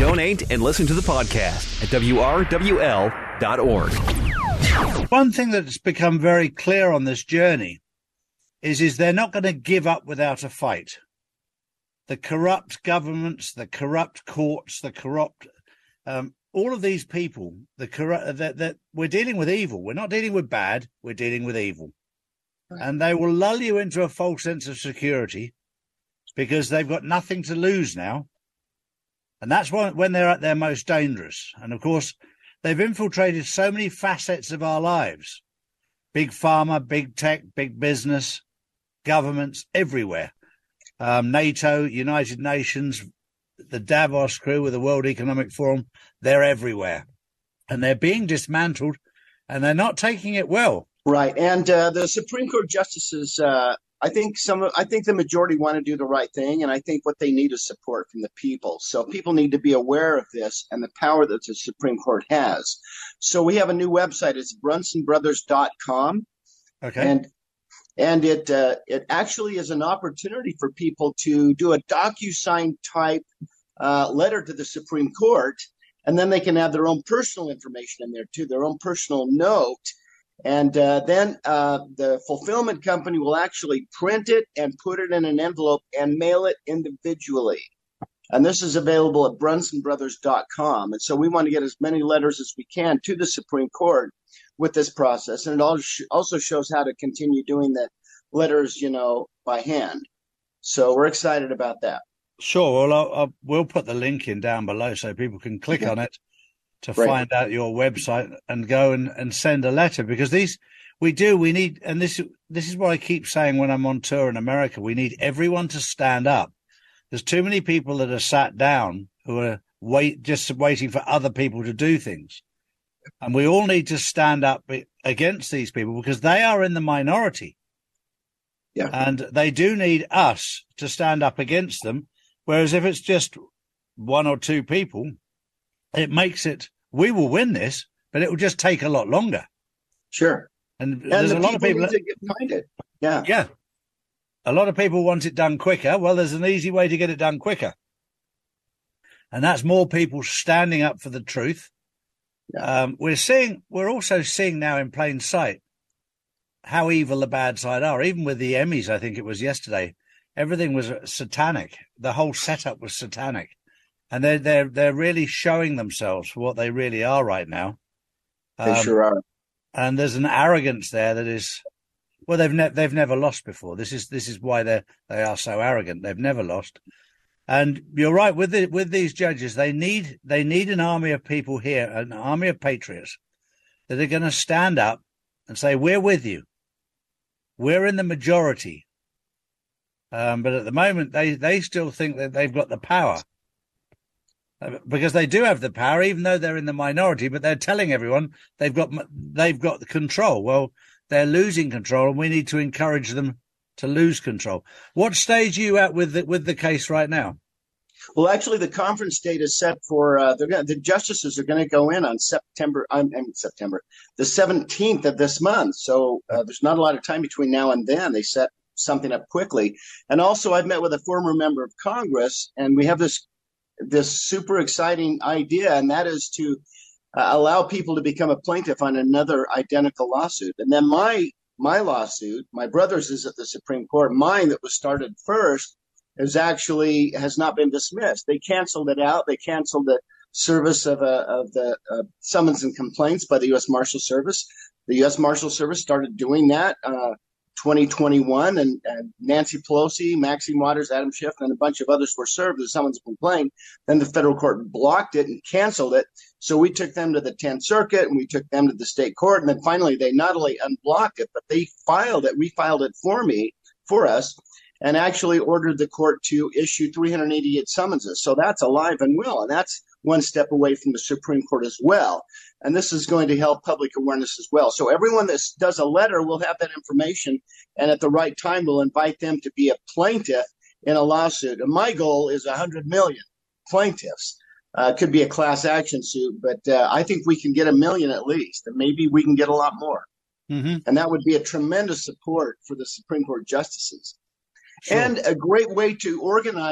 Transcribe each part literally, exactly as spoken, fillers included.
Donate and listen to the podcast at W R W L dot org. One thing that's become very clear on this journey is, is they're not going to give up without a fight. The corrupt governments, the corrupt courts, the corrupt, um, all of these people, the corrupt, that, that we're dealing with evil. We're not dealing with bad. We're dealing with evil. Right. And they will lull you into a false sense of security because they've got nothing to lose now. And that's when, when they're at their most dangerous. And of course, they've infiltrated so many facets of our lives. Big pharma, big tech, big business, governments everywhere. Um, NATO, United Nations, the Davos crew with the World Economic Forum, they're everywhere. And they're being dismantled, and they're not taking it well. Right. And uh, the Supreme Court justices, uh, I think some, I think the majority want to do the right thing, and I think what they need is support from the people. So people need to be aware of this and the power that the Supreme Court has. So we have a new website. It's Brunson Brothers dot com. Okay. And And it uh, it actually is an opportunity for people to do a DocuSign type uh, letter to the Supreme Court, and then they can add their own personal information in there too, their own personal note. And uh, then uh, the fulfillment company will actually print it and put it in an envelope and mail it individually. And this is available at Brunson Brothers dot com. And so we want to get as many letters as we can to the Supreme Court with this process. And it also shows how to continue doing the letters, you know, by hand. So we're excited about that. Sure. Well, I'll, I'll, we'll put the link in down below so people can click yeah. on it to right. find out your website and go and, and send a letter, because these we do, we need, and this, this is what I keep saying when I'm on tour in America, we need everyone to stand up. There's too many people that are sat down who are wait, just waiting for other people to do things. And we all need to stand up against these people because they are in the minority. Yeah. And they do need us to stand up against them. Whereas if it's just one or two people, it makes it, we will win this, but it will just take a lot longer. Sure. And, and there's the a lot of people need to get behind it. Yeah. Yeah. A lot of people want it done quicker. Well, there's an easy way to get it done quicker. And that's more people standing up for the truth. Yeah. Um, we're seeing, we're also seeing now in plain sight how evil the bad side are. Even with the Emmys, I think it was yesterday, everything was satanic. The whole setup was satanic, and they're they're they're really showing themselves for what they really are right now. Um, they sure are. And there's an arrogance there that is, well, they've ne- they've never lost before. This is this is why they they are so arrogant. They've never lost. And you're right with the, with these judges. They need they need an army of people here, an army of patriots that are going to stand up and say, "We're with you. We're in the majority." Um, but at the moment, they they still think that they've got the power, because they do have the power, even though they're in the minority. But they're telling everyone they've got they've got the control. Well, they're losing control, and we need to encourage them to lose control. What stage are you at with the, with the case right now? Well, actually, the conference date is set for uh, gonna, the justices are going to go in on September. I mean, September, the seventeenth of this month. So uh, there's not a lot of time between now and then. They set something up quickly. And also, I've met with a former member of Congress, and we have this this super exciting idea, and that is to uh, allow people to become a plaintiff on another identical lawsuit. And then my my lawsuit, my brother's, is at the Supreme Court. Mine, that was started first, is actually has not been dismissed. They canceled it out. They canceled the service of a, of the uh, summons and complaints by the U S Marshal Service. The U S Marshal Service started doing that uh, twenty twenty-one, and, and Nancy Pelosi, Maxine Waters, Adam Schiff, and a bunch of others were served with summons and complaint. Then the federal court blocked it and canceled it. So we took them to the tenth Circuit, and we took them to the state court. And then finally, they not only unblocked it, but they filed it, refiled it for me, for us, and actually ordered the court to issue three hundred eighty-eight summonses. So that's alive and well, and that's one step away from the Supreme Court as well. And this is going to help public awareness as well. So everyone that does a letter will have that information, and at the right time we'll invite them to be a plaintiff in a lawsuit. And my goal is one hundred million plaintiffs. Uh, it could be a class action suit, but uh, I think we can get a million at least, and maybe we can get a lot more. Mm-hmm. And that would be a tremendous support for the Supreme Court justices. Sure. And a great way to organize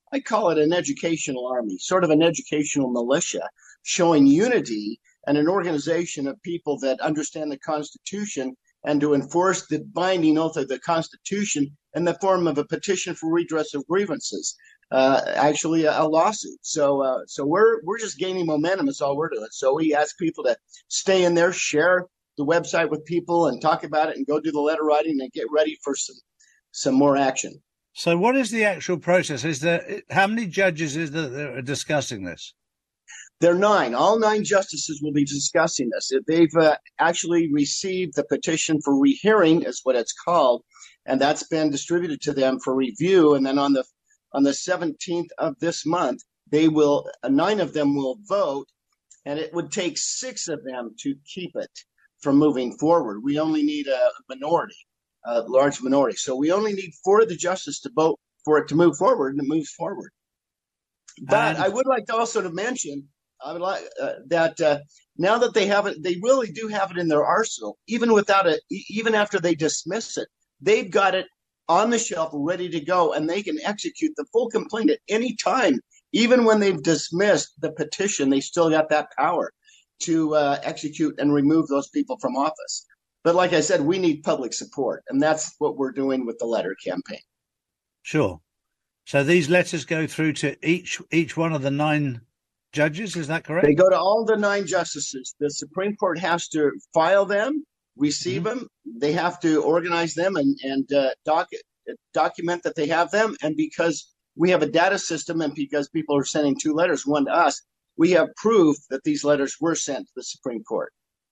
I call it an educational army, sort of an educational militia, showing unity and an organization of people that understand the Constitution and to enforce the binding oath of the Constitution in the form of a petition for redress of grievances, uh, actually a, a lawsuit. So uh, so we're we're just gaining momentum. That's all we're doing. So we ask people to stay in there, share the website with people and talk about it and go do the letter writing and get ready for some some more action. So what is the actual process? Is there, how many judges is there that are discussing this? There are nine. All nine justices will be discussing this. They've uh, actually received the petition for rehearing, is what it's called, and that's been distributed to them for review. And then on the on the seventeenth of this month, they will uh, nine of them will vote, and it would take six of them to keep it from moving forward. We only need a minority, a large minority. So we only need four of the justices to vote for it to move forward, and it moves forward. But And- I would like to also to mention I would like uh, that uh, now that they have it, they really do have it in their arsenal. Even without it, even after they dismiss it, they've got it on the shelf, ready to go, and they can execute the full complaint at any time. Even when they've dismissed the petition, they still got that power to uh, execute and remove those people from office. But like I said, we need public support, and that's what we're doing with the letter campaign. Sure. So these letters go through to each each one of the nine judges, is that correct? They go to all the nine justices. The Supreme Court has to file them, receive mm-hmm. them. They have to organize them and, and uh, doc, document that they have them. And because we have a data system and because people are sending two letters, one to us, we have proof that these letters were sent to the Supreme Court.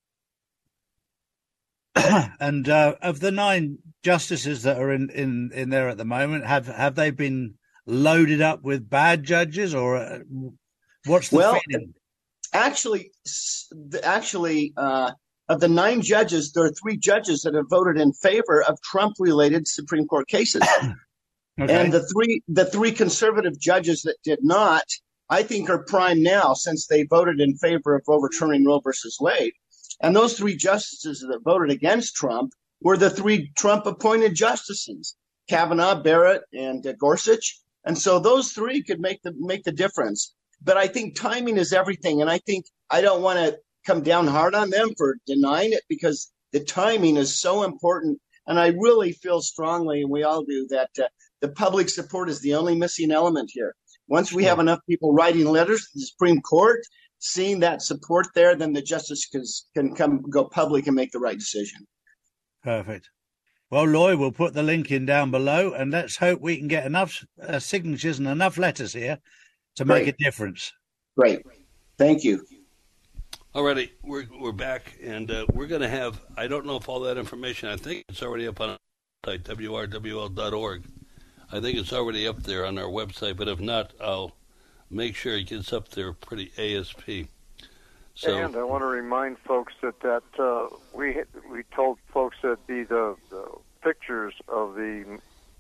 And uh, of the nine justices that are in, in, in there at the moment, have, have they been loaded up with bad judges, or uh, what's the well, feeling? Actually, actually, uh, of the nine judges, there are three judges that have voted in favor of Trump-related Supreme Court cases, okay. And the three the three conservative judges that did not, I think, are prime now since they voted in favor of overturning Roe versus Wade. And those three justices that voted against Trump were the three Trump-appointed justices, Kavanaugh, Barrett, and uh, Gorsuch. And so those three could make the make the difference. But I think timing is everything. And I think I don't want to come down hard on them for denying it, because the timing is so important. And I really feel strongly, and we all do, that uh, the public support is the only missing element here. Once we have enough people writing letters to the Supreme Court, seeing that support there, then the justice can, can come go public and make the right decision. Perfect. Well, Loy, we'll put the link in down below, and let's hope we can get enough uh, signatures and enough letters here to make Great. a difference. Great. Thank you. Alrighty, we're we're back, and uh, we're going to have, I don't know if all that information, I think it's already up on our website, W R W L dot org. I think it's already up there on our website, but if not, I'll make sure it gets up there pretty A S P. So, and I want to remind folks that, that uh, we we told folks that the, the, the pictures of the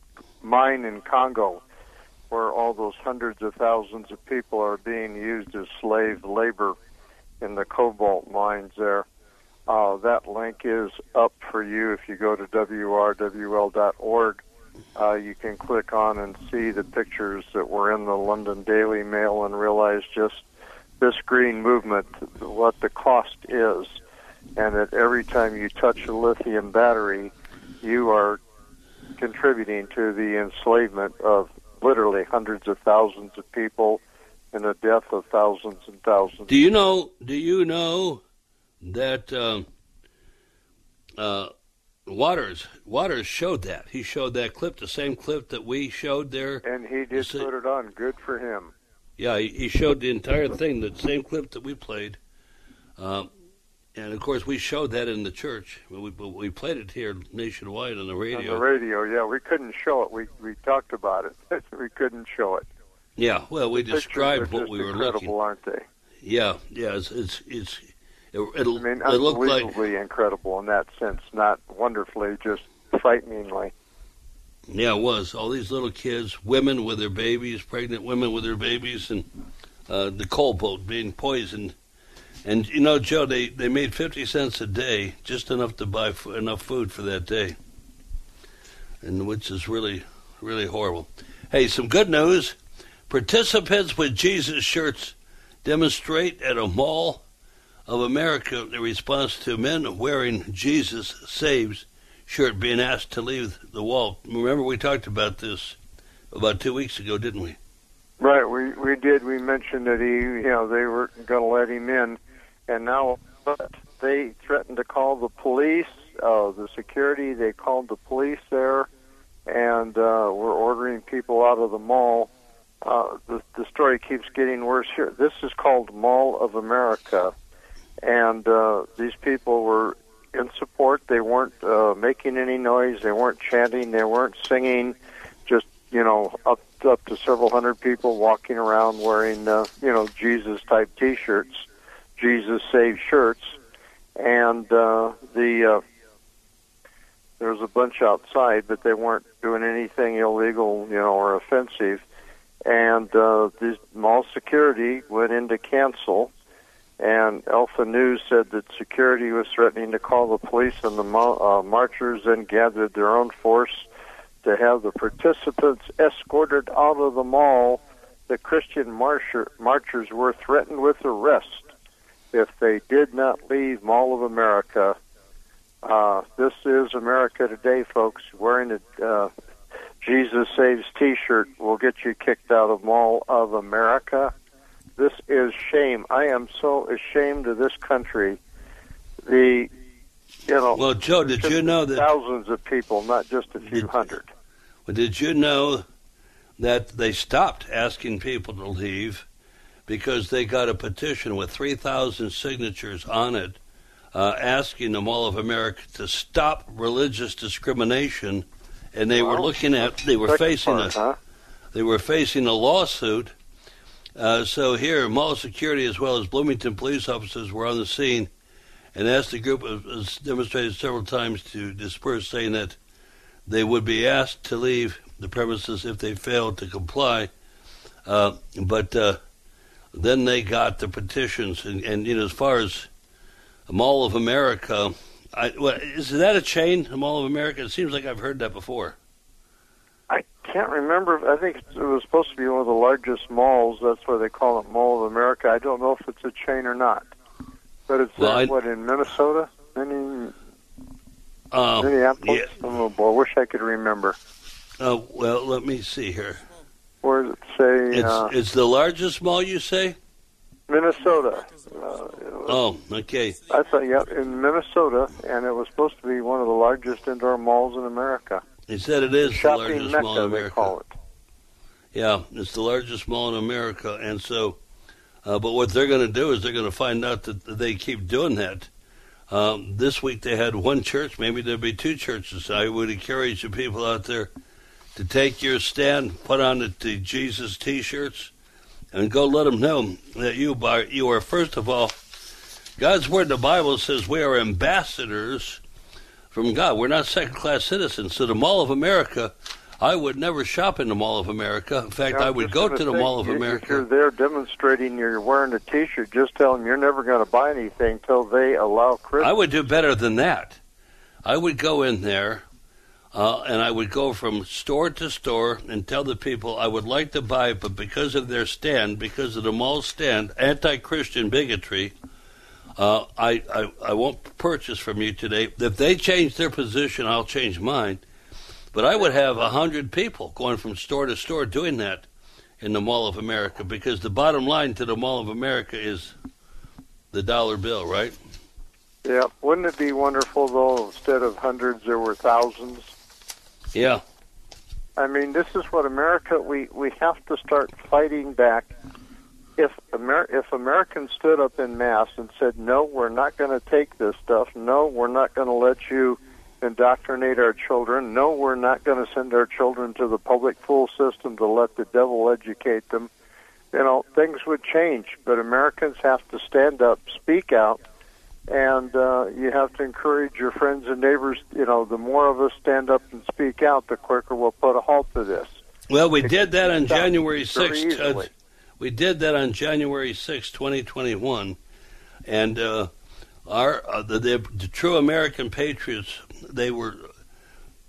mine in Congo, where all those hundreds of thousands of people are being used as slave labor in the cobalt mines there, uh, that link is up for you if you go to W R W L dot org. Uh, you can click on and see the pictures that were in the London Daily Mail and realize just this green movement, what the cost is, and that every time you touch a lithium battery, you are contributing to the enslavement of literally hundreds of thousands of people and the death of thousands and thousands. Do you know? Do you know that um, uh, Waters Waters showed that? He showed that clip, the same clip that we showed there, and he did put it on. Good for him. Yeah, he, he showed the entire thing, the same clip that we played, um, and of course we showed that in the church. We we played it here nationwide on the radio. On the radio, yeah, we couldn't show it. We we talked about it. We couldn't show it. Yeah, well, we the described what we were looking. Incredible, aren't they? Yeah, yeah, it's it's, it's it, it'll, I mean, it looked like unbelievably incredible in that sense, not wonderfully, just frighteningly. Yeah, it was. All these little kids, women with their babies, pregnant women with their babies, and uh, the coal boat being poisoned. And, you know, Joe, they, they made fifty cents a day, just enough to buy f- enough food for that day, and which is really, really horrible. Hey, some good news. Participants with Jesus shirts demonstrate at a Mall of America in response to men wearing Jesus Saves shirt being asked to leave the wall. Remember, we talked about this about two weeks ago, didn't we? Right, we we did. We mentioned that he, you know, they were going to let him in, and now they threatened to call the police, uh, the security. They called the police there, and uh, we're ordering people out of the mall. Uh, the, the story keeps getting worse here. This is called Mall of America, and uh, these people were in support. They weren't uh, making any noise. They weren't chanting. They weren't singing. Just, you know, up up to several hundred people walking around wearing, uh, you know, Jesus-type T-shirts, Jesus Save shirts, and uh, the uh, there was a bunch outside, but they weren't doing anything illegal, you know, or offensive. And uh, the mall security went in to cancel. And Alpha News said that security was threatening to call the police, and the uh, marchers then gathered their own force to have the participants escorted out of the mall. The Christian marcher, marchers were threatened with arrest if they did not leave Mall of America. Uh, this is America today, folks. Wearing a uh, Jesus Saves T-shirt will get you kicked out of Mall of America. This is shame. I am so ashamed of this country. The, you know, well, Joe, did you know that thousands of people, not just a few did, hundred. Well, did you know that they stopped asking people to leave because they got a petition with three thousand signatures on it, uh, asking the Mall of America to stop religious discrimination, and they well, were looking at they were facing part, a huh? they were facing a lawsuit. Uh, so here, mall security as well as Bloomington police officers were on the scene and asked the group, as demonstrated several times, to disperse, saying that they would be asked to leave the premises if they failed to comply. Uh, but uh, then they got the petitions, and, and you know, as far as Mall of America, I, well, is that a chain, the Mall of America? It seems like I've heard that before. I can't remember. I think it was supposed to be one of the largest malls. That's why they call it Mall of America. I don't know if it's a chain or not. But it's, well, uh, I, what, in Minnesota? Any, uh, Minneapolis? Yeah. Oh, boy, I wish I could remember. Uh, well, let me see here. Where does it say? It's, uh, it's the largest mall, you say? Minnesota. Uh, oh, okay. I thought, yeah, in Minnesota, and it was supposed to be one of the largest indoor malls in America. He said it is the largest Mecca, mall in America. They call it. Yeah, it's the largest mall in America, and so, uh, but what they're going to do is they're going to find out that they keep doing that. Um, this week they had one church, maybe there'll be two churches. I would encourage the people out there to take your stand, put on the, the Jesus T-shirts, and go let them know that you are, you are, first of all, God's Word in the Bible says we are ambassadors from God. We're not second-class citizens. So the Mall of America, I would never shop in the Mall of America. In fact, yeah, I would go to the Mall of America. If you're there demonstrating you're wearing a T-shirt, just tell them you're never going to buy anything till they allow Christians. I would do better than that. I would go in there, uh, and I would go from store to store and tell the people I would like to buy, but because of their stand, because of the mall stand, anti-Christian bigotry, Uh, I, I I won't purchase from you today. If they change their position, I'll change mine. But I would have a hundred people going from store to store doing that in the Mall of America, because the bottom line to the Mall of America is the dollar bill, right? Yeah. Wouldn't it be wonderful, though, instead of hundreds, there were thousands? Yeah. I mean, this is what America, we, we have to start fighting back. If Amer- if Americans stood up in mass and said, no, we're not going to take this stuff, no, we're not going to let you indoctrinate our children, no, we're not going to send our children to the public school system to let the devil educate them, you know, things would change. But Americans have to stand up, speak out, and uh, you have to encourage your friends and neighbors. You know, the more of us stand up and speak out, the quicker we'll put a halt to this. Well, we it did that on January sixth. Uh, we did that on January sixth, twenty twenty-one, and uh, our uh, the, the, the true American patriots, they were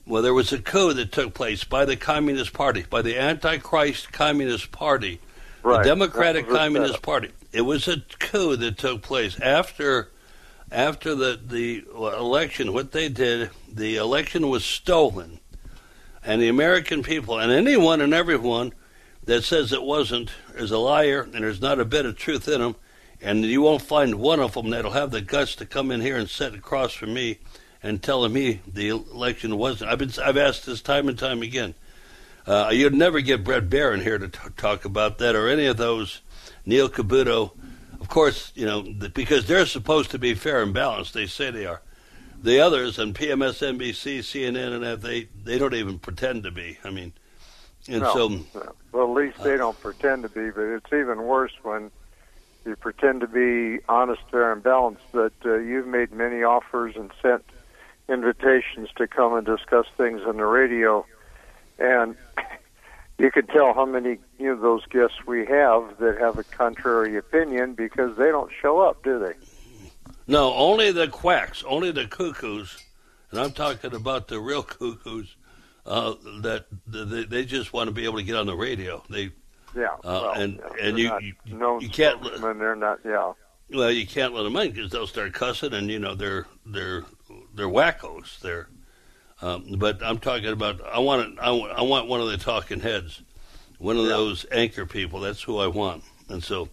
Well, there was a coup that took place by the Communist Party, by the Antichrist Communist Party, Right. the Democratic That was a Communist setup. Party. It was a coup that took place after after the, the election. What they did, the election was stolen, and the American people, and anyone and everyone that says it wasn't, is a liar, and there's not a bit of truth in them, and you won't find one of them that'll have the guts to come in here and sit across from me and telling me the election wasn't. I've been, I've asked this time and time again. Uh, you'd never get Brett Baer in here to t- talk about that, or any of those, Neil Cavuto. Of course, you know, the, because they're supposed to be fair and balanced. They say they are. The others, on P M S N B C, C N N, and that, they, they don't even pretend to be. I mean, and no, so... no. Well, at least they don't pretend to be, but it's even worse when you pretend to be honest, fair, and balanced, that uh, you've made many offers and sent invitations to come and discuss things on the radio, and you can tell how many you know those guests we have that have a contrary opinion because they don't show up, do they? No, only the quacks, only the cuckoos, and I'm talking about the real cuckoos, uh, that they, they just want to be able to get on the radio. They, Yeah, uh, well, and yeah, and they're you not you, known you can't spokesmen, they're not. Yeah, well you can't let them in because they'll start cussing, and you know they're they're they're wackos. They're um, but I'm talking about I want it, I want I want one of the talking heads, one of Yeah. those anchor people. That's who I want. And so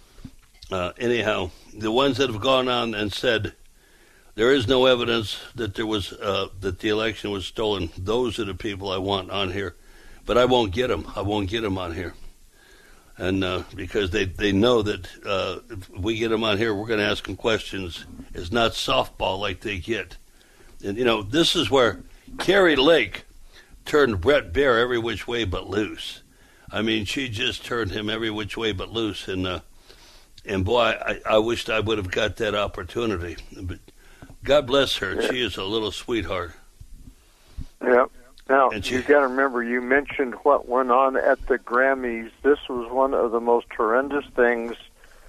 uh, anyhow, the ones that have gone on and said there is no evidence that there was uh, that the election was stolen, those are the people I want on here. But I won't get them. I won't get them on here. And uh, because they, they know that uh, if we get them on here, we're going to ask them questions. It's not softball like they get. And, you know, this is where Carrie Lake turned Brett Baer every which way but loose. I mean, she just turned him every which way but loose. And, uh, and boy, I, I wished I would have got that opportunity. But God bless her. She is a little sweetheart. yeah. Now, And she- you've got to remember, you mentioned what went on at the Grammys. This was one of the most horrendous things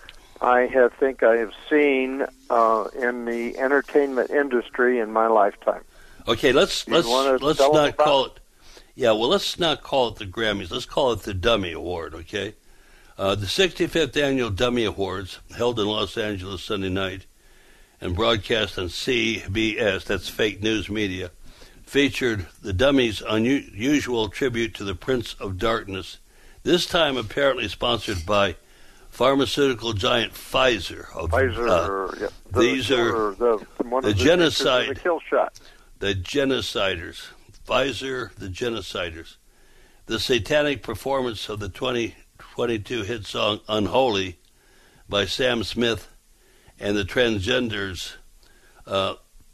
I have, think I have seen uh, in the entertainment industry in my lifetime. Okay, let's You let's wanna let's tell 'em not about call it. Yeah, well, let's not call it the Grammys. Let's call it the Dummy Award. Okay, uh, the sixty-fifth annual Dummy Awards, held in Los Angeles Sunday night, and broadcast on C B S. That's fake news media. Featured the Dummies' unusual tribute to the Prince of Darkness. This time, apparently sponsored by pharmaceutical giant Pfizer. Of, Pfizer, uh, yeah, the, these are the, one the of the genocide- the kill shot. the genociders, Pfizer, the genociders. The satanic performance of the twenty twenty-two hit song Unholy by Sam Smith and the transgenders uh,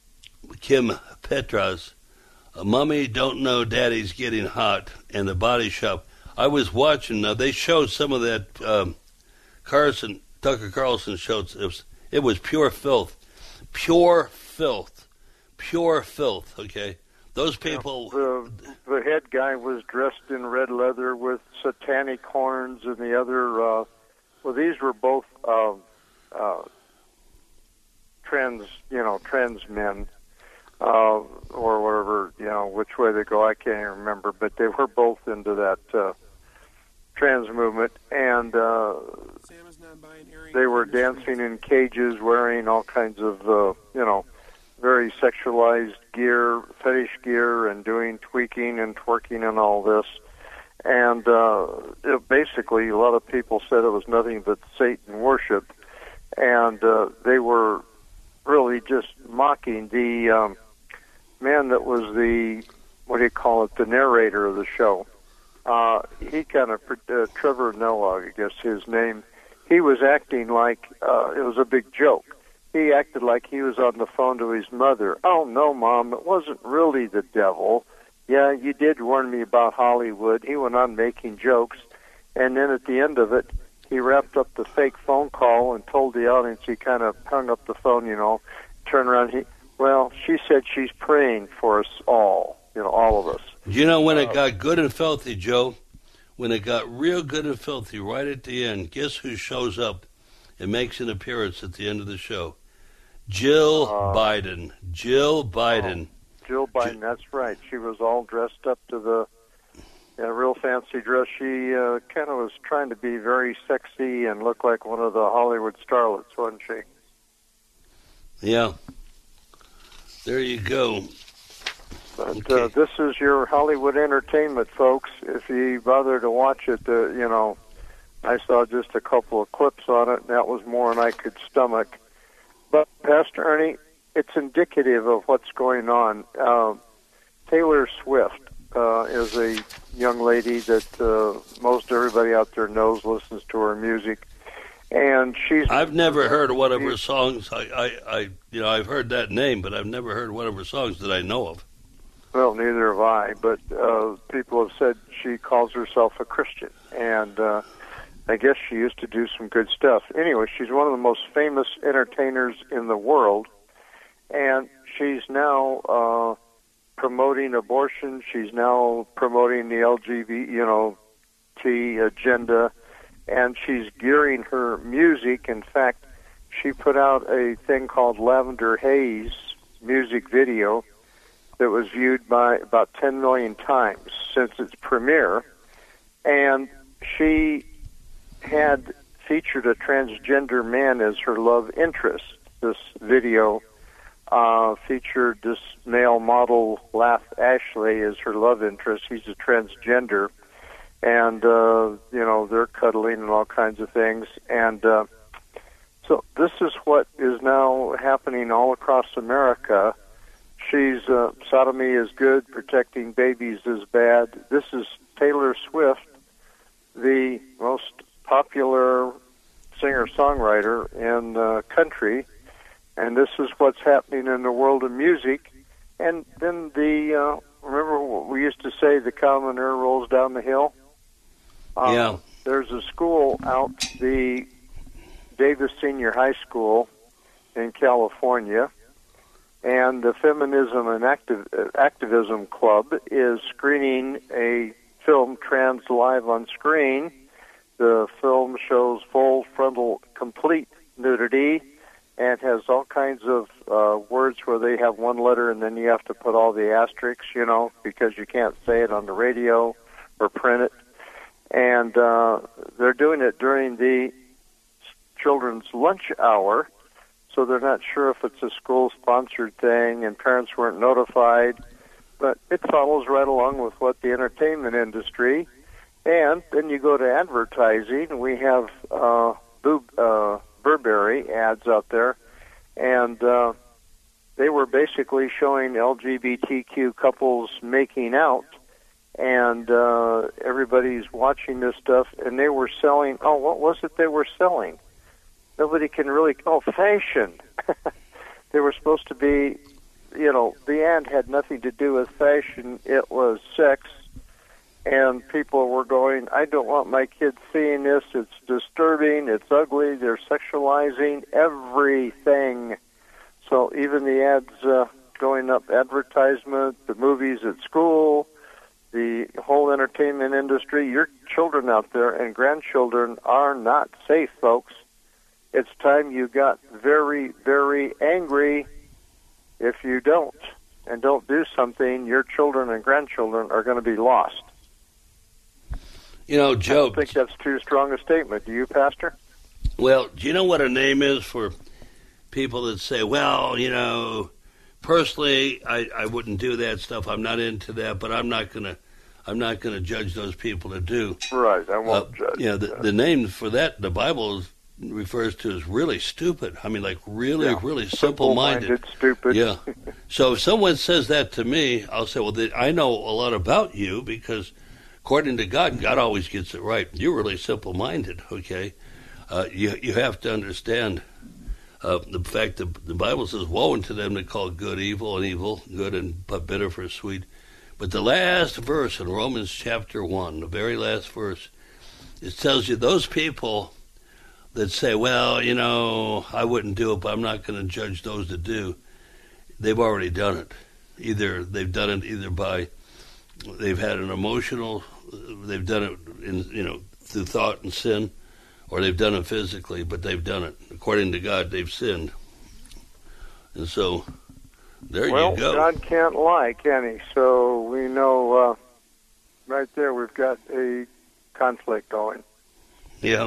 Kim Petras, Mommy Don't Know Daddy's Getting Hot, and The Body Shop. I was watching, now they showed some of that um, Carson, Tucker Carlson showed, it was, it was pure filth. Pure filth. Pure filth, okay? Those people... The, the head guy was dressed in red leather with satanic horns, and the other, uh, well, these were both uh, uh, trans, you know, trans men, uh, or whatever, you know, which way they go, I can't even remember, but they were both into that uh, trans movement, and uh, they were dancing in cages, wearing all kinds of, uh, you know, very sexualized gear, fetish gear, and doing tweaking and twerking and all this. And uh, it, basically, a lot of people said it was nothing but Satan worship, and uh, they were really just mocking the um, man that was the, what do you call it, the narrator of the show. Uh, he kind of, uh, Trevor Noah, I guess his name, he was acting like uh, it was a big joke. He acted like he was on the phone to his mother. Oh, no, Mom, it wasn't really the devil. Yeah, you did warn me about Hollywood. He went on making jokes. And then at the end of it, he wrapped up the fake phone call and told the audience, he kind of hung up the phone, you know, turned around. He, well, she said she's praying for us all, you know, all of us. You know, when it got good and filthy, Joe, when it got real good and filthy right at the end, guess who shows up and makes an appearance at the end of the show? Jill Uh, Biden. Jill Biden. Jill Biden, that's right. She was all dressed up to the in a real fancy dress. She uh, kind of was trying to be very sexy and look like one of the Hollywood starlets, wasn't she? Yeah. There you go. But Okay. uh, this is your Hollywood entertainment, folks. If you bother to watch it, uh, you know, I saw just a couple of clips on it, and that was more than I could stomach. But, Pastor Ernie, it's indicative of what's going on. Uh, Taylor Swift uh, is a young lady that uh, most everybody out there knows, listens to her music. And she's... I've never heard one of her songs. I, I, I, you know, I've heard that name, but I've never heard one of her songs that I know of. Well, neither have I, but uh, people have said she calls herself a Christian, and uh, I guess she used to do some good stuff. Anyway, she's one of the most famous entertainers in the world, and she's now uh, promoting abortion. She's now promoting the L G B T, you know, T agenda, and she's gearing her music. In fact, she put out a thing called Lavender Haze music video that was viewed by about ten million times since its premiere, and she had featured a transgender man as her love interest. This video uh, featured this male model, Laugh Ashley, as her love interest. He's a transgender, and, uh, you know, they're cuddling and all kinds of things, and uh, so this is what is now happening all across America. She's, uh, sodomy is good, protecting babies is bad. This is Taylor Swift, the most popular singer-songwriter in uh, country, and this is what's happening in the world of music. And then the, uh, remember what we used to say, the common air rolls down the hill? Uh, Yeah. There's a school out, the Davis Senior High School in California, and the Feminism and Activ- Activism Club is screening a film, Trans Live on Screen. The film shows full frontal complete nudity and has all kinds of uh, words where they have one letter and then you have to put all the asterisks, you know, because you can't say it on the radio or print it. And uh, they're doing it during the children's lunch hour, so they're not sure if it's a school-sponsored thing, and parents weren't notified. But it follows right along with what the entertainment industry. And then you go to advertising, and we have uh, Boob, uh, Burberry ads out there, and uh, they were basically showing L G B T Q couples making out, and uh, everybody's watching this stuff, and they were selling, oh, what was it they were selling? Nobody can really, oh, fashion. They were supposed to be, you know, the ad had nothing to do with fashion. It was sex. And people were going, I don't want my kids seeing this. It's disturbing. It's ugly. They're sexualizing everything. So even the ads uh, going up, advertisement, the movies at school, the whole entertainment industry, your children out there and grandchildren are not safe, folks. It's time you got very, very angry. If you don't and don't do something, your children and grandchildren are going to be lost. You know, Joe. I don't think that's too strong a statement. Do you, Pastor? Well, do you know what a name is for people that say, well, you know, personally, I, I wouldn't do that stuff. I'm not into that, but I'm not going to I'm not going to judge those people that do. Right, I won't uh, judge. You know, the, the name for that, the Bible is, refers to as really stupid. I mean, like really, yeah. really simple-minded. Simple-minded, stupid. Yeah. So if someone says that to me, I'll say, well, they, I know a lot about you because according to God, God always gets it right. You're really simple-minded, okay? Uh, you you have to understand uh, the fact that the Bible says, woe unto them that call good evil and evil good and but bitter for sweet. But the last verse in Romans chapter one, the very last verse, it tells you those people that say, well, you know, I wouldn't do it, but I'm not going to judge those that do. They've already done it. Either they've done it either by they've had an emotional, they've done it in you know through thought and sin, or they've done it physically, but they've done it according to God. They've sinned, and so There well, you go. God can't lie, can he? So we know uh, right there we've got a conflict going. Yeah.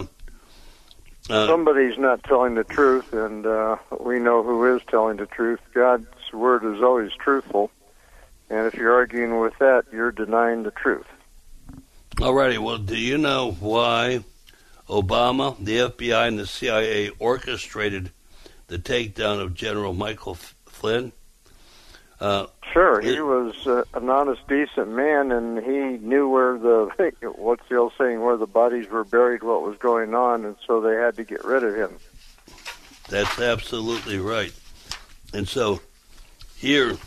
Uh, Somebody's not telling the truth, and uh, we know who is telling the truth. God's word is always truthful, and if you're arguing with that, you're denying the truth. all righty. Well, do you know why Obama, the F B I, and the C I A orchestrated the takedown of General Michael F- Flynn? Uh, Sure, he it- was uh, an honest, decent man, and he knew where the, what's the old saying, where the bodies were buried, what was going on, and so they had to get rid of him. That's absolutely right. And so here,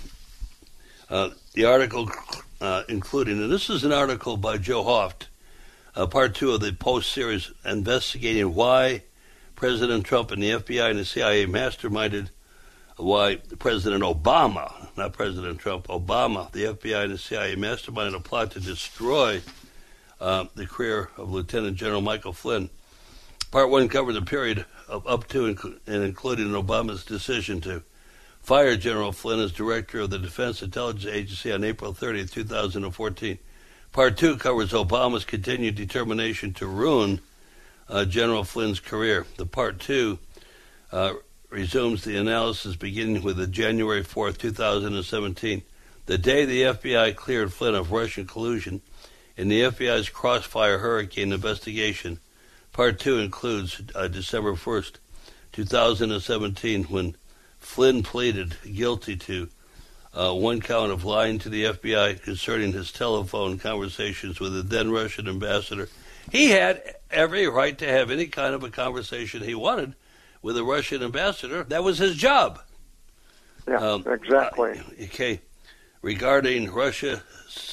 uh, the article uh, including, and this is an article by Joe Hoft, uh, part two of the Post series investigating why President Trump and the F B I and the C I A masterminded why President Obama, not President Trump, Obama, the F B I and the C I A masterminded a plot to destroy uh, the career of Lieutenant General Michael Flynn. Part one covered the period of up to and including Obama's decision to fire General Flynn as director of the Defense Intelligence Agency on April thirtieth, two thousand fourteen. Part two covers Obama's continued determination to ruin uh, General Flynn's career. The part two uh, resumes the analysis beginning with the January fourth, two thousand seventeen, the day the F B I cleared Flynn of Russian collusion in the F B I's Crossfire Hurricane investigation. Part two includes uh, December first, two thousand seventeen, when Flynn pleaded guilty to uh, one count of lying to the F B I concerning his telephone conversations with the then Russian ambassador. He had every right to have any kind of a conversation he wanted with a Russian ambassador. That was his job. Yeah, Um, exactly. Uh, okay. Regarding Russia,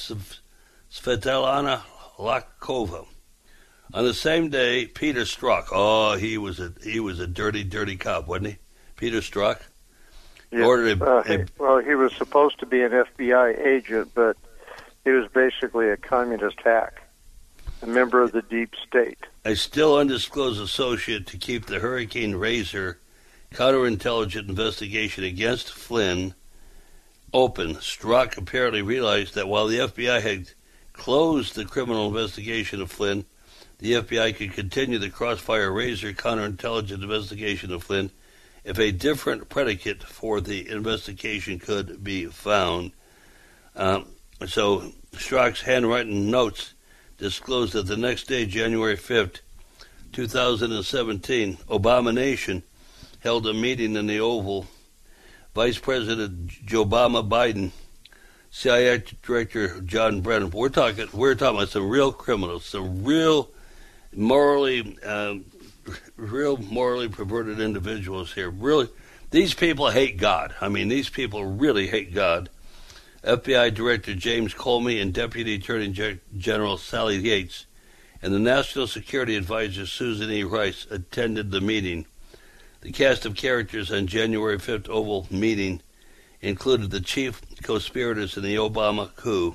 Svetlana Lakova. On the same day, Peter Strzok. Oh, he was a he was a dirty, dirty cop, wasn't he? Peter Strzok. Yeah. Ordered a, Uh, a, he, well, he was supposed to be an F B I agent, but he was basically a communist hack, a member of the deep state. a still undisclosed associate to keep the Hurricane Razor counterintelligence investigation against Flynn open. Strzok apparently realized that while the F B I had closed the criminal investigation of Flynn, the F B I could continue the Crossfire Razor counterintelligence investigation of Flynn if a different predicate for the investigation could be found. Um, so Strzok's handwritten notes disclosed that the next day, January fifth, two thousand seventeen, Obama Nation held a meeting in the Oval. Vice President Joe Obama Biden, C I A Director John Brennan. We're talking, we're talking about some real criminals, some real morally, um, real morally perverted individuals here. Really, these people hate God. I mean, these people really hate God. F B I Director James Comey and Deputy Attorney General Sally Yates and the National Security Advisor Susan E. Rice attended the meeting. The cast of characters on January fifth Oval meeting included the chief co-conspirators in the Obama coup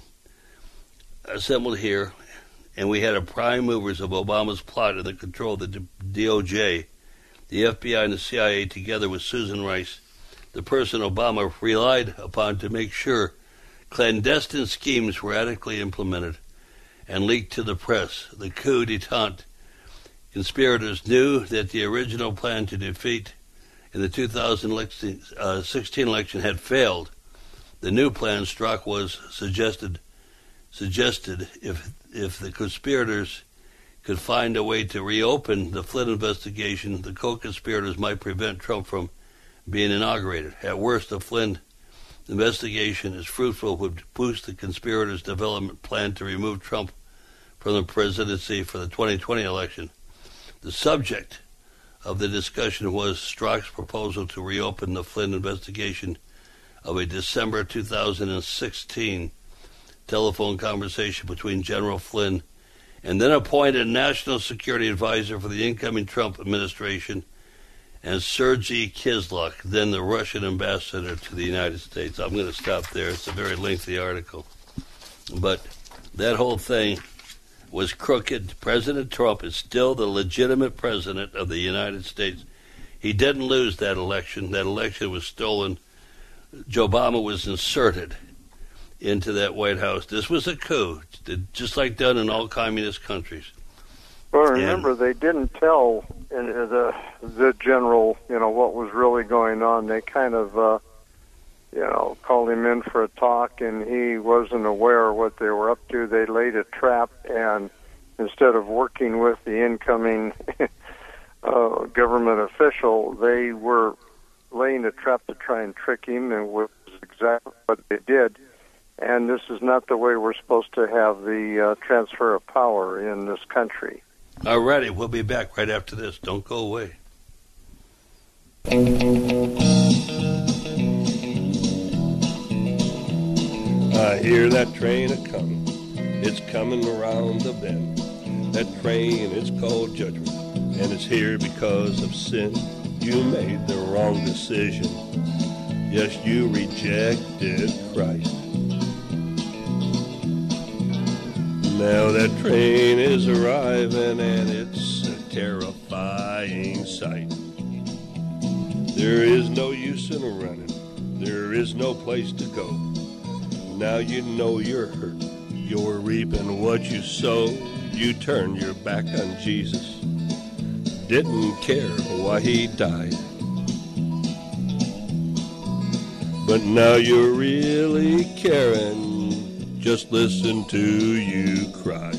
assembled here, and we had a prime movers of Obama's plot in the control of the D O J, the F B I, and the C I A, together with Susan Rice, the person Obama relied upon to make sure clandestine schemes were adequately implemented and leaked to the press. The coup d'etat conspirators knew that the original plan to defeat in the two thousand sixteen election had failed. The new plan, Strzok was suggested suggested if if the conspirators could find a way to reopen the Flynn investigation, the co-conspirators might prevent Trump from being inaugurated. At worst, the Flynn investigation is fruitful would boost the conspirators' development plan to remove Trump from the presidency for the twenty twenty election. The subject of the discussion was Strzok's proposal to reopen the Flynn investigation of a December two thousand sixteen telephone conversation between General Flynn and then appointed National Security Advisor for the incoming Trump administration, and Sergei Kislyak, then the Russian ambassador to the United States. I'm going to stop there. It's a very lengthy article. But that whole thing was crooked. President Trump is still the legitimate president of the United States. He didn't lose that election. That election was stolen Joe Obama was inserted into that White House. This was a coup, just like done in all communist countries. Well, remember, and, they didn't tell the the general, you know, what was really going on. They kind of, uh, you know, called him in for a talk, and he wasn't aware of what they were up to. They laid a trap, and instead of working with the incoming uh, government official, they were laying a trap to try and trick him, and was exactly what they did. And this is not the way we're supposed to have the uh, transfer of power in this country. All righty, we'll be back right after this. Don't go away. I hear that train a-coming. It's coming around the bend. That train is called judgment, and it's here because of sin. You made the wrong decision. Yes, you rejected Christ. Now that train is arriving, and it's a terrifying sight. There is no use in running. There is no place to go. Now you know you're hurt. You're reaping what you sow. You turned your back on Jesus. Didn't care why he died. But now you're really caring. Just listen to you cry.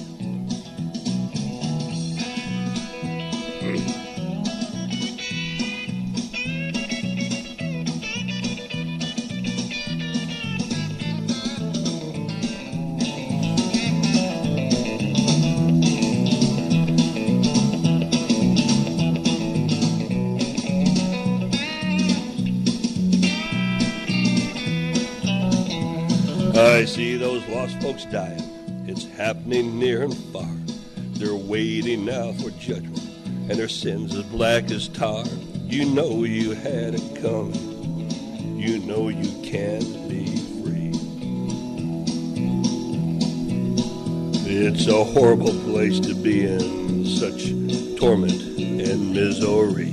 I see those lost folks dying. It's happening near and far. They're waiting now for judgment, and their sins as black as tar. You know you had it coming. You know you can't be free. It's a horrible place to be in, such torment and misery.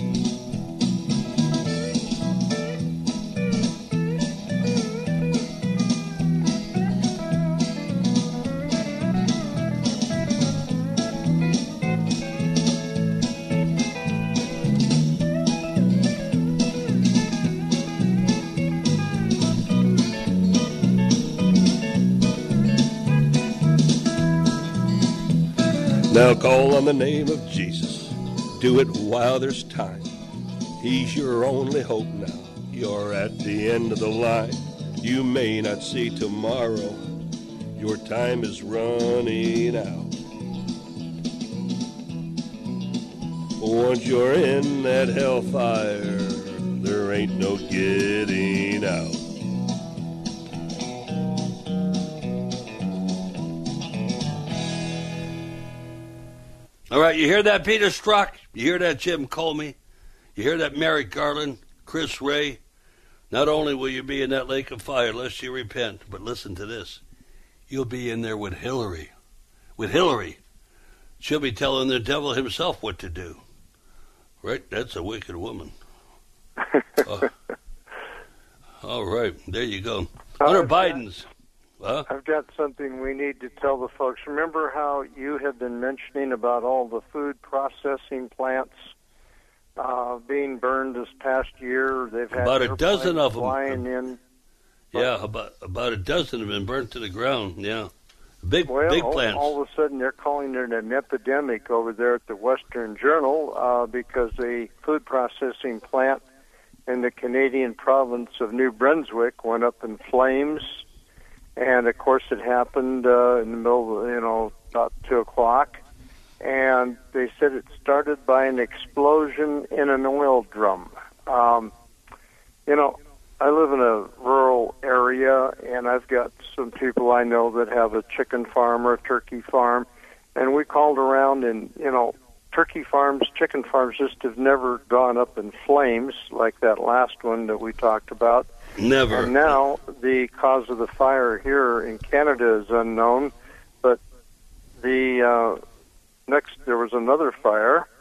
Now call on the name of Jesus. Do it while there's time. He's your only hope now. You're at the end of the line. You may not see tomorrow. Your time is running out. Once you're in that hellfire, there ain't no getting out. All right, you hear that, Peter Strzok? You hear that, Jim Comey? You hear that, Merrick Garland, Chris Wray? Not only will you be in that lake of fire lest you repent, but listen to this. You'll be in there with Hillary. With Hillary. She'll be telling the devil himself what to do. Right? That's a wicked woman. uh, all right, there you go. Hunter Biden's. Huh? I've got something we need to tell the folks. Remember how you had been mentioning about all the food processing plants uh, being burned this past year? They've had about a dozen of them flying in. Yeah, about about a dozen have been burnt to the ground. Yeah, big well, big all, plants. All of a sudden, they're calling it an epidemic over there at the Western Journal uh, because a food processing plant in the Canadian province of New Brunswick went up in flames. And, of course, it happened uh, in the middle of, you know, about two o'clock. And they said it started by an explosion in an oil drum. Um, you know, I live in a rural area, and I've got some people I know that have a chicken farm or a turkey farm. And we called around, and, you know, turkey farms, chicken farms just have never gone up in flames like that last one that we talked about. Never. And now the cause of the fire here in Canada is unknown, but the uh, next there was another fire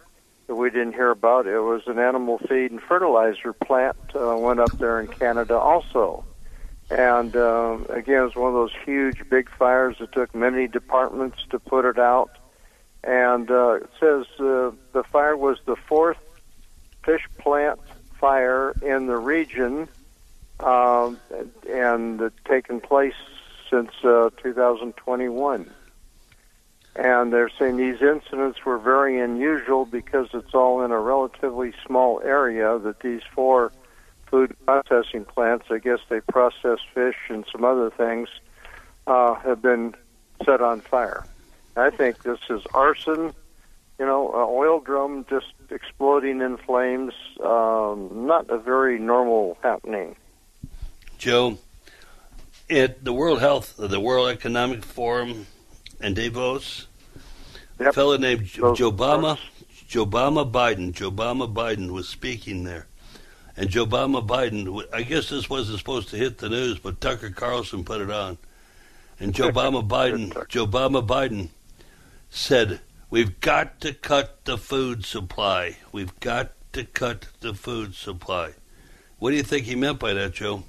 that we didn't hear about. It was an animal feed and fertilizer plant uh, went up there in Canada also. And um, again, it was one of those huge, big fires that took many departments to put it out. And uh, it says uh, the fire was the fourth fish plant fire in the region, um, and uh, taken place since uh, two thousand twenty-one. And they're saying these incidents were very unusual because it's all in a relatively small area, that these four food processing plants, I guess they process fish and some other things, uh, have been set on fire. I think this is arson, you know, an oil drum just exploding in flames, um, not a very normal happening. Joe, at the World Health, the World Economic Forum in Davos, yep. a fellow named Jobama, Jobama Biden, Jobama Biden was speaking there. And Jobama Biden, I guess this wasn't supposed to hit the news, but Tucker Carlson put it on. And Jobama Biden, Jobama Biden said, we've got to cut the food supply. We've got to cut the food supply. What do you think he meant by that, Joe?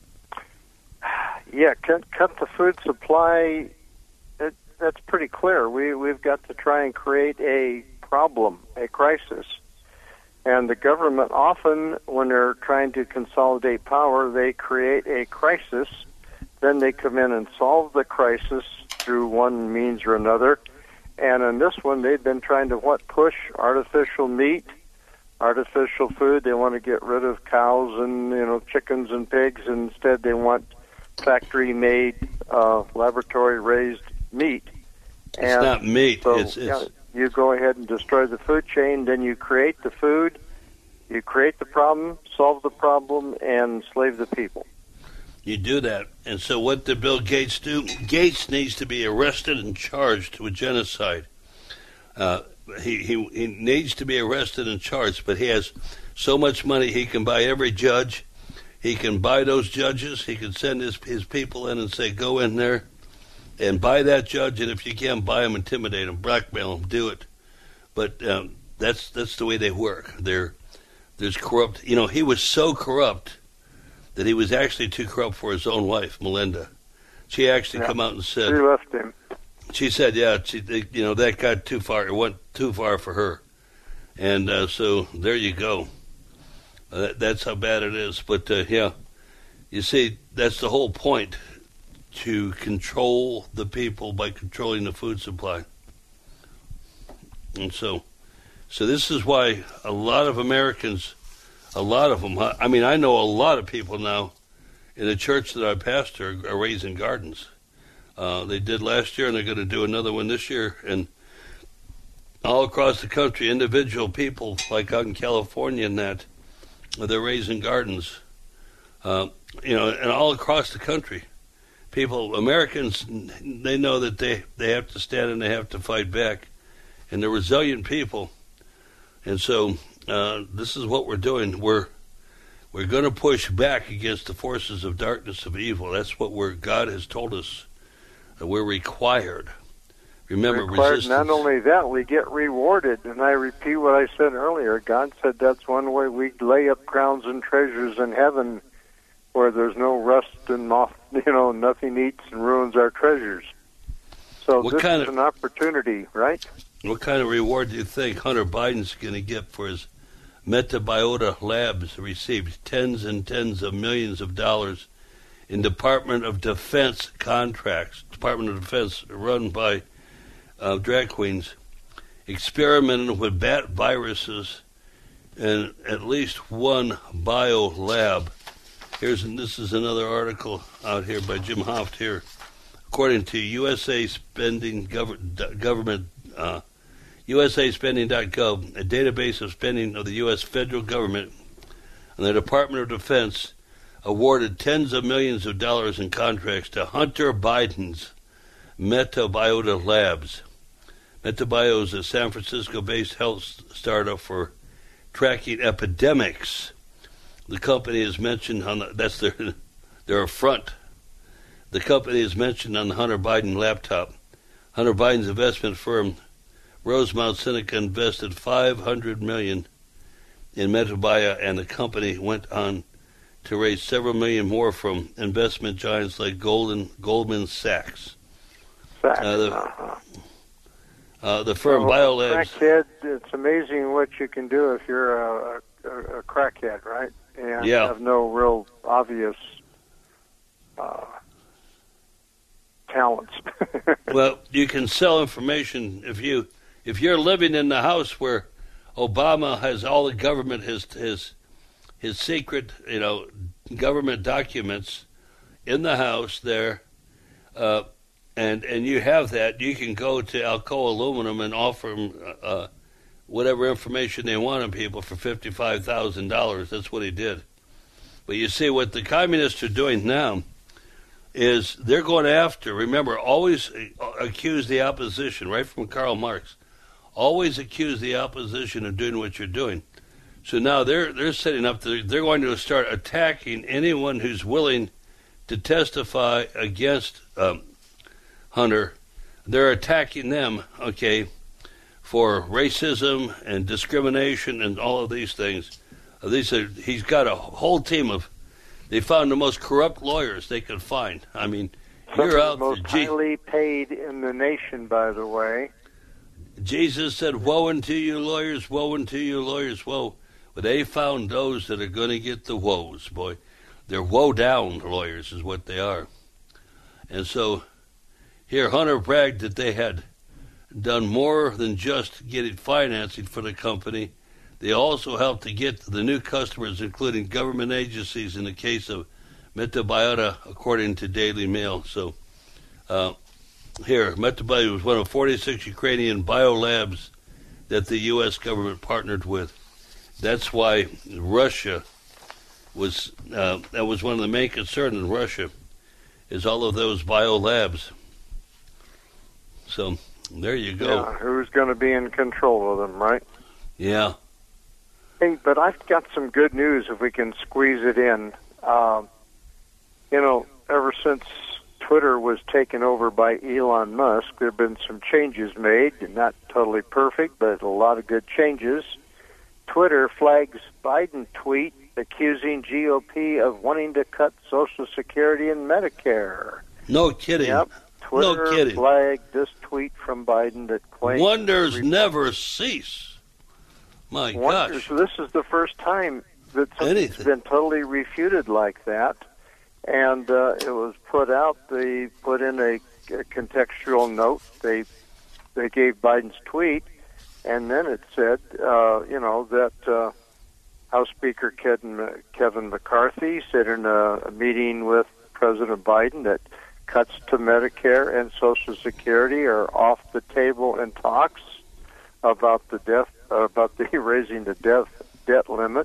Yeah, cut, cut the food supply. It, that's pretty clear. We, we've got to try and create a problem, a crisis. And the government often, when they're trying to consolidate power, they create a crisis. Then they come in and solve the crisis through one means or another. And in this one, they've been trying to, what, push artificial meat, artificial food. They want to get rid of cows and, you know, chickens and pigs. And instead, they want factory-made, uh, laboratory-raised meat. And it's not meat. So, it's, it's... Yeah, you go ahead and destroy the food chain, then you create the food, you create the problem, solve the problem, and enslave the people. You do that. And so what did Bill Gates do? Gates needs to be arrested and charged with genocide. Uh, he, he, he needs to be arrested and charged, but he has so much money he can buy every judge. He can buy those judges. He can send his, his people in and say, go in there and buy that judge, and if you can, buy him, intimidate him, blackmail him, do it. But um, that's that's the way they work. They're, there's corrupt. You know, he was so corrupt that he was actually too corrupt for his own wife, Melinda. She actually yeah. come out and said, she left him. She said, yeah, she, you know, that got too far. It went too far for her. And uh, so there you go. Uh, that, that's how bad it is. But, uh, yeah, you see, that's the whole point, to control the people by controlling the food supply. And so, so this is why a lot of Americans, a lot of them, I mean, I know a lot of people now in the church that I pastor are raising gardens. Uh, they did last year, and they're going to do another one this year. And all across the country, individual people, like out in California and that, they're raising gardens. Uh, you know, and all across the country. People, Americans, they know that they, they have to stand and they have to fight back. And they're resilient people. And so uh, this is what we're doing. We're we're going to push back against the forces of darkness, of evil. That's what we're, God has told us. That we're required. Remember, required, resistance. Not only that, we get rewarded. And I repeat what I said earlier. God said that's one way we lay up crowns and treasures in heaven, where there's no rust and moth, you know, nothing eats and ruins our treasures. So what this kind is of, an opportunity, right? What kind of reward do you think Hunter Biden's going to get for his Metabiota Labs? Received tens and tens of millions of dollars in Department of Defense contracts. Department of Defense run by uh, drag queens, experimenting with bat viruses in at least one bio lab. Here's this is another article out here by Jim Hoft here. According to U S A Spending Gov- Government, uh, U S A Spending dot gov, a database of spending of the U S federal government, and the Department of Defense awarded tens of millions of dollars in contracts to Hunter Biden's Metabiota Labs. Metabio is a San Francisco-based health startup for tracking epidemics. The company is mentioned on the, that's their their front. The company is mentioned on the Hunter Biden laptop. Hunter Biden's investment firm Rosemount Seneca invested five hundred million dollars in Metabaya, and the company went on to raise several million more from investment giants like Golden, Goldman Sachs. Sachs. Uh, the, uh-huh. uh, the firm well, Biolabs. Crackhead, it's amazing what you can do if you're a, a, a crackhead, right? And Yeah. have no real obvious uh, talents. Well, you can sell information if you if you're living in the house where Obama has all the government his his his secret, you know, government documents in the house there, uh, and and you have that, you can go to Alcoa Aluminum and offer them uh, whatever information they want on people for fifty-five thousand dollars. That's what he did. But you see, what the communists are doing now is they're going after, remember, always accuse the opposition, right from Karl Marx. Always accuse the opposition of doing what you're doing. So now they're they're setting up, they're, they're going to start attacking anyone who's willing to testify against um, Hunter. They're attacking them, okay, for racism and discrimination and all of these things. Uh, these are, he's got a whole team of, they found the most corrupt lawyers they could find. I mean, Some you're of out the most there. highly paid in the nation, by the way. Jesus said, woe unto you lawyers, woe unto you lawyers, woe. But they found those that are going to get the woes, boy. They're woe-down lawyers is what they are. And so here Hunter bragged that they had done more than just getting financing for the company. They also helped to get the new customers, including government agencies, in the case of Metabiota, according to Daily Mail. So uh, here, Metabiota was one of forty-six Ukrainian biolabs that the U S government partnered with. That's why Russia was, uh, that was one of the main concerns in Russia, is all of those biolabs. So there you go. Yeah, who's going to be in control of them, right? Yeah. Hey, but I've got some good news if we can squeeze it in. Um, you know, ever since Twitter was taken over by Elon Musk, there have been some changes made, not totally perfect, but a lot of good changes. Twitter flags Biden tweet accusing G O P of wanting to cut Social Security and Medicare. No kidding. Yep. Twitter no kidding. flagged this tweet from Biden that claims... Wonders never cease. My Wonders, gosh. This is the first time that something's Anything. been totally refuted like that. And uh, it was put out, they put in a, a contextual note. They they gave Biden's tweet, and then it said, uh, you know, that uh, House Speaker Kevin, Kevin McCarthy said in a, a meeting with President Biden that cuts to Medicare and Social Security are off the table in talks about the death, uh, about the raising the death debt limit,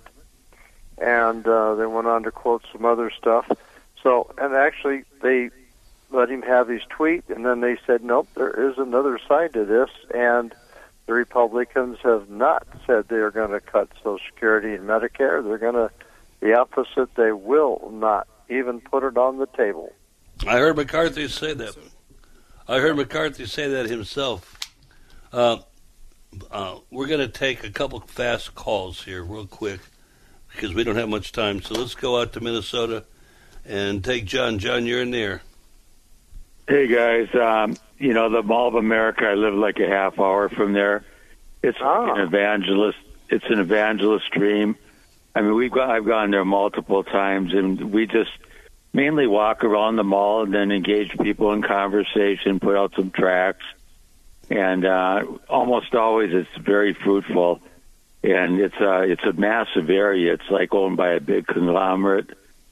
and uh, they went on to quote some other stuff. So, and actually, they let him have his tweet, and then they said, nope, there is another side to this, and the Republicans have not said they are going to cut Social Security and Medicare. They're going to, the opposite, they will not even put it on the table. I heard McCarthy say that. I heard McCarthy say that himself. Uh, uh, we're going to take a couple fast calls here real quick because we don't have much time. So let's go out to Minnesota and take John. John, you're in there. Hey, guys. Um, you know, the Mall of America, I live like a half hour from there. It's Ah. an evangelist. It's an evangelist dream. I mean, we've got, I've gone there multiple times, and we just mainly walk around the mall and then engage people in conversation, put out some tracts, and uh, almost always it's very fruitful. And it's a, it's a massive area. It's like owned by a big conglomerate.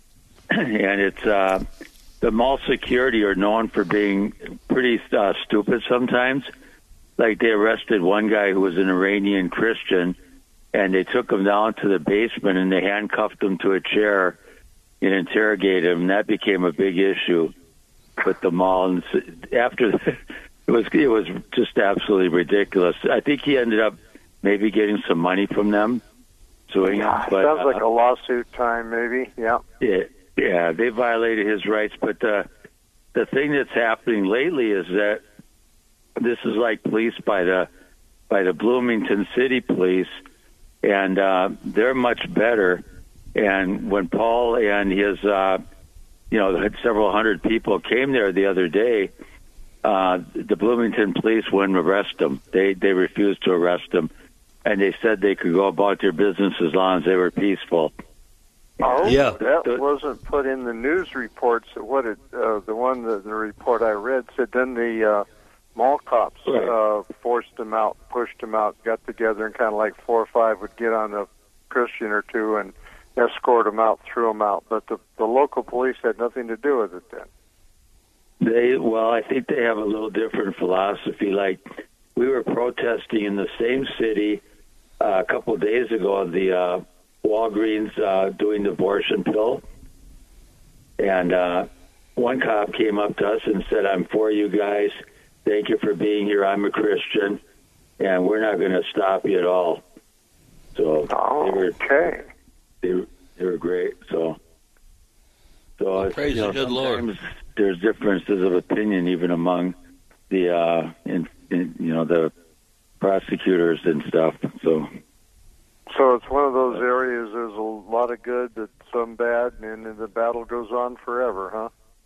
And it's uh, the mall security are known for being pretty uh, stupid sometimes. Like they arrested one guy who was an Iranian Christian, and they took him down to the basement and they handcuffed him to a chair and interrogated him. And that became a big issue with the mall. And after it was it was just absolutely ridiculous. I think he ended up maybe getting some money from them. So Yeah, but, sounds like uh, a lawsuit time, maybe. Yeah. Yeah, yeah, they violated his rights. But the the thing that's happening lately is that this is like police by the by the Bloomington City Police, and uh, they're much better. And when Paul and his, uh, you know, had several hundred people came there the other day, uh, the Bloomington Police wouldn't arrest them. They they refused to arrest them, and they said they could go about their business as long as they were peaceful. Oh, Yeah. that wasn't put in the news reports. What it, uh, the one that the report I read said then the uh, mall cops Right. uh, forced them out, pushed them out, got together, and kind of like four or five would get on a Christian or two and escort them out, threw them out. But the the local police had nothing to do with it then. They well, I think they have a little different philosophy. Like we were protesting in the same city uh, a couple of days ago. The uh, Walgreens uh, doing the abortion pill, and uh, one cop came up to us and said, "I'm for you guys. Thank you for being here. I'm a Christian, and we're not going to stop you at all." So Oh, they were okay. they were, they were great. So so it's, Praise you know, the good Lord. sometimes there's differences of opinion even among the uh, in, in, you know the prosecutors and stuff. So. So it's one of those areas. There's a lot of good, but some bad, and then the battle goes on forever, huh?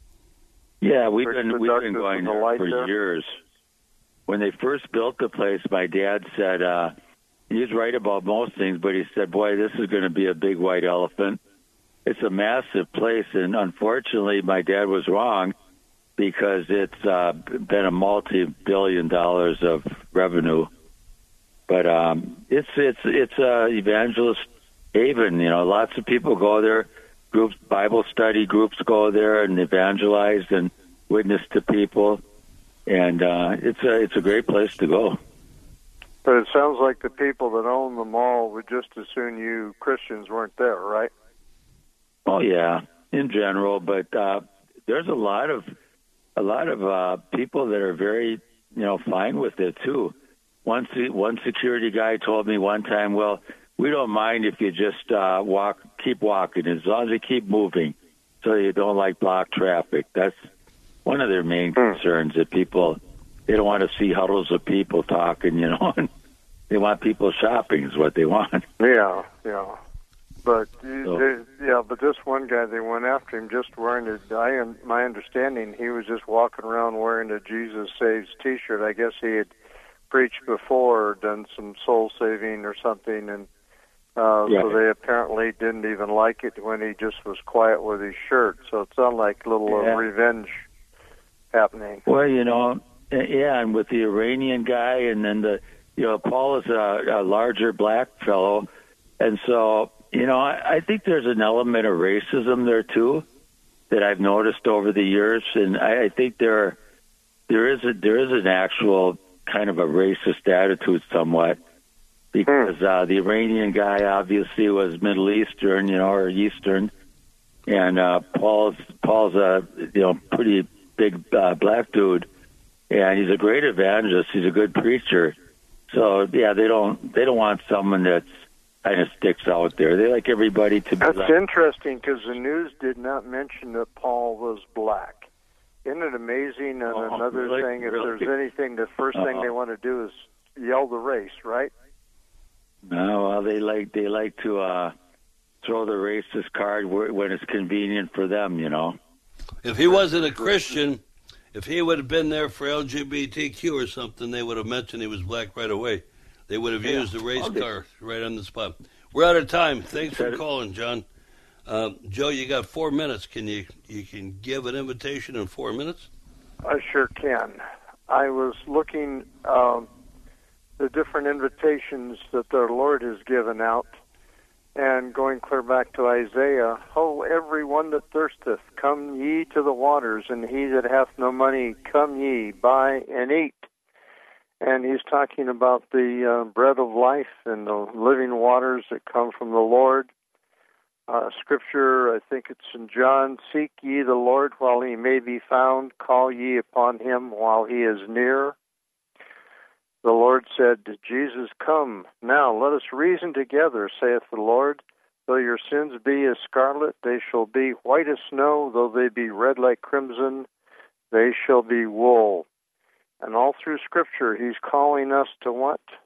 Yeah, we've Pretty been we've been productive going in the there light for there. years. When they first built the place, my dad said uh, he was right about most things, but he said, "Boy, this is going to be a big white elephant." It's a massive place, and unfortunately, my dad was wrong because it's uh, been a multi-billion dollars of revenue. But um, it's it's it's a evangelist haven. You know, lots of people go there. Groups, Bible study groups go there and evangelize and witness to people, and uh, it's a it's a great place to go. But it sounds like the people that own the mall would just as soon you Christians weren't there, right? Oh yeah, in general, but uh, there's a lot of a lot of uh, people that are very you know fine with it too. One one security guy told me one time, "Well, we don't mind if you just uh, walk, keep walking, as long as you keep moving, so you don't like block traffic." That's one of their main concerns. That people they don't want to see huddles of people talking, you know. And they want people shopping is what they want. Yeah, yeah. But So- they, yeah, but this one guy, they went after him just wearing a. I, my understanding, he was just walking around wearing a Jesus Saves T-shirt. I guess he had preached before, or done some soul saving or something, and uh, Yeah. so they apparently didn't even like it when he just was quiet with his shirt. So it sounded like a little Yeah. uh, revenge happening. Well, you know, yeah, and with the Iranian guy, and then the, you know, Paul is a, a larger black fellow, and so, you know, I, I think there's an element of racism there too that I've noticed over the years, and I, I think there, there is a there is an actual kind of a racist attitude somewhat, because uh, the Iranian guy obviously was Middle Eastern, you know, or Eastern, and uh, Paul's Paul's a you know pretty big uh, black dude, and he's a great evangelist. He's a good preacher. So yeah, they don't they don't want someone that's kind of sticks out there. They like everybody to be That's like, interesting because the news did not mention that Paul was black. Isn't it amazing? And Oh, another really? thing, if Really? there's anything, the first thing Uh-oh. they want to do is yell the race, right? no, well they like they like to uh, throw the racist card wh- when it's convenient for them, you know. If he wasn't a Christian, if he would have been there for L G B T Q or something, they would have mentioned he was black right away. They would have Yeah. used the race Okay. car right on the spot. We're out of time. Thanks for Said it. calling, John. Uh, Joe, you got four minutes. Can you you can give an invitation in four minutes? I sure can. I was looking um, the different invitations that the Lord has given out, and going clear back to Isaiah. Oh, every one that thirsteth, come ye to the waters, and he that hath no money, come ye, buy and eat. And he's talking about the uh, bread of life and the living waters that come from the Lord. Uh, scripture, I think it's in John, seek ye the Lord while he may be found, call ye upon him while he is near. The Lord said to Jesus, come, now let us reason together, saith the Lord. Though your sins be as scarlet, they shall be white as snow. Though they be red like crimson, they shall be wool. And all through Scripture, he's calling us to what?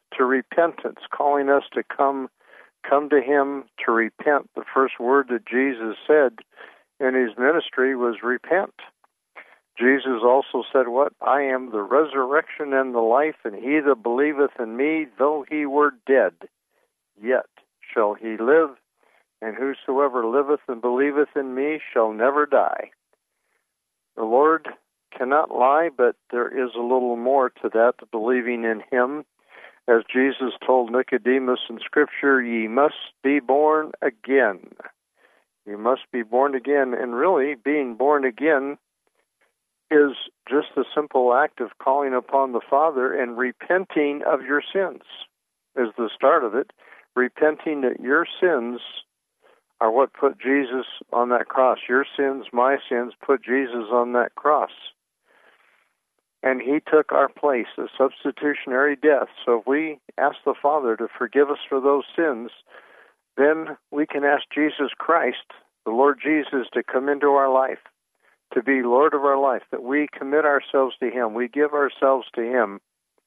to repentance, calling us to come come to him to repent. The first word that Jesus said in his ministry was repent. Jesus also said what? I am the resurrection and the life, and he that believeth in me, though he were dead, yet shall he live, and whosoever liveth and believeth in me shall never die. The Lord cannot lie, but there is a little more to that, believing in him. As Jesus told Nicodemus in Scripture, ye must be born again. You must be born again, and really, being born again is just a simple act of calling upon the Father and repenting of your sins is the start of it. Repenting that your sins are what put Jesus on that cross. Your sins, my sins, put Jesus on that cross. And he took our place, a substitutionary death. So if we ask the Father to forgive us for those sins, then we can ask Jesus Christ, the Lord Jesus, to come into our life, to be Lord of our life, that we commit ourselves to him, we give ourselves to him,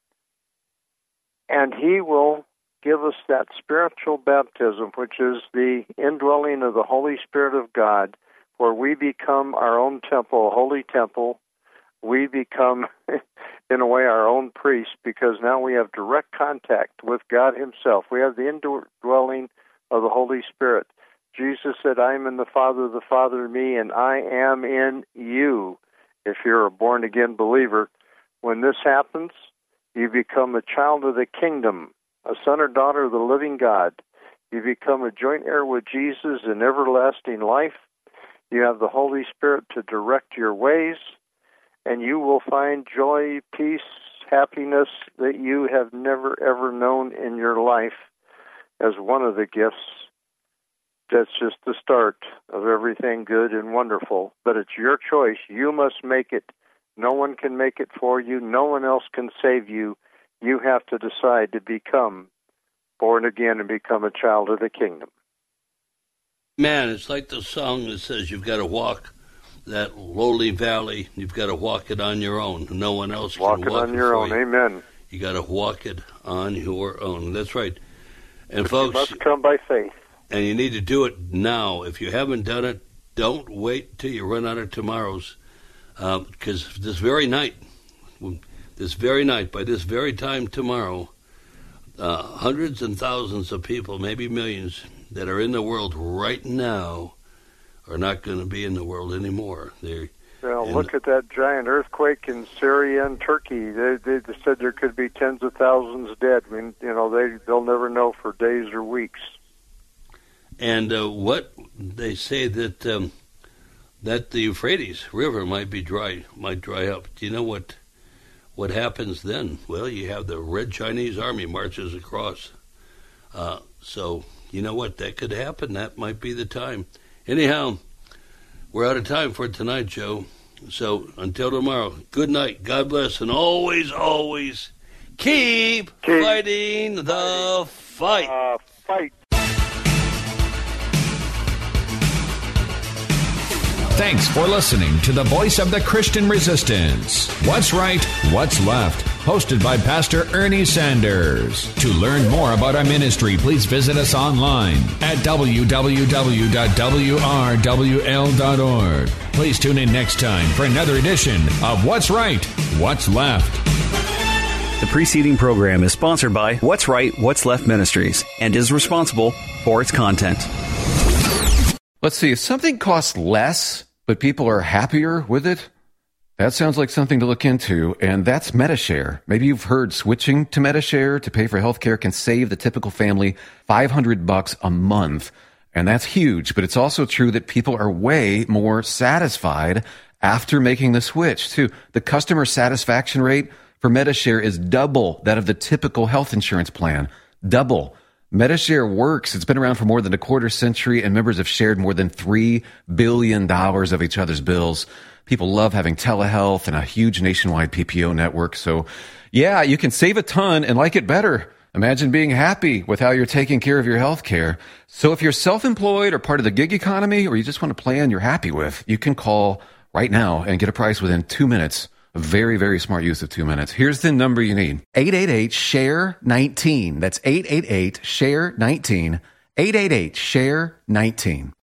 and he will give us that spiritual baptism, which is the indwelling of the Holy Spirit of God, where we become our own temple, a holy temple. We become, in a way, our own priest, because now we have direct contact with God himself. We have the indwelling of the Holy Spirit. Jesus said, I am in the Father, the Father in me, and I am in you. If you're a born-again believer, when this happens, you become a child of the kingdom, a son or daughter of the living God. You become a joint heir with Jesus in everlasting life. You have the Holy Spirit to direct your ways, and you will find joy, peace, happiness that you have never, ever known in your life as one of the gifts. That's just the start of everything good and wonderful. But it's your choice. You must make it. No one can make it for you. No one else can save you. You have to decide to become born again and become a child of the kingdom. Man, it's like the song that says you've got to walk that lowly valley. You've got to walk it on your own. No one else walk can walk it on your own. You. Amen. You got to walk it on your own. That's right. And folks, you must come by faith. And you need to do it now. If you haven't done it, don't wait till you run out of tomorrow's. Because uh, this very night, this very night, by this very time tomorrow, uh, hundreds and thousands of people, maybe millions, that are in the world right now are not going to be in the world anymore. They're, well, look at that giant earthquake in Syria and Turkey. They, they said there could be tens of thousands dead. I mean, you know, they, they'll never know for days or weeks. And uh, what they say that um, that the Euphrates River might be dry, might dry up. Do you know what what happens then? Well, you have the Red Chinese Army marches across. Uh, so you know what, that could happen. That might be the time. Anyhow, we're out of time for tonight, Joe. So until tomorrow, good night. God bless, and always, always keep, keep fighting the fight. Uh, fight. Thanks for listening to the Voice of the Christian Resistance. What's Right, What's Left? Hosted by Pastor Ernie Sanders. To learn more about our ministry, please visit us online at w w w dot w r w l dot org. Please tune in next time for another edition of What's Right, What's Left. The preceding program is sponsored by What's Right, What's Left Ministries and is responsible for its content. Let's see, if something costs less, but people are happier with it, that sounds like something to look into, and that's Medi-Share. Maybe you've heard switching to Medi-Share to pay for healthcare can save the typical family five hundred bucks a month, and that's huge, but it's also true that people are way more satisfied after making the switch, too. The customer satisfaction rate for Medi-Share is double that of the typical health insurance plan. Double. Medi-Share works. It's been around for more than a quarter century, and members have shared more than three billion dollars of each other's bills. People love having telehealth and a huge nationwide P P O network. So, yeah, you can save a ton and like it better. Imagine being happy with how you're taking care of your health care. So if you're self-employed or part of the gig economy, or you just want a plan you're happy with, you can call right now and get a price within two minutes Very, very smart use of two minutes. Here's the number you need. eight eight eight, S H A R E nineteen. That's eight eight eight, S H A R E nineteen. eight eight eight, S H A R E nineteen.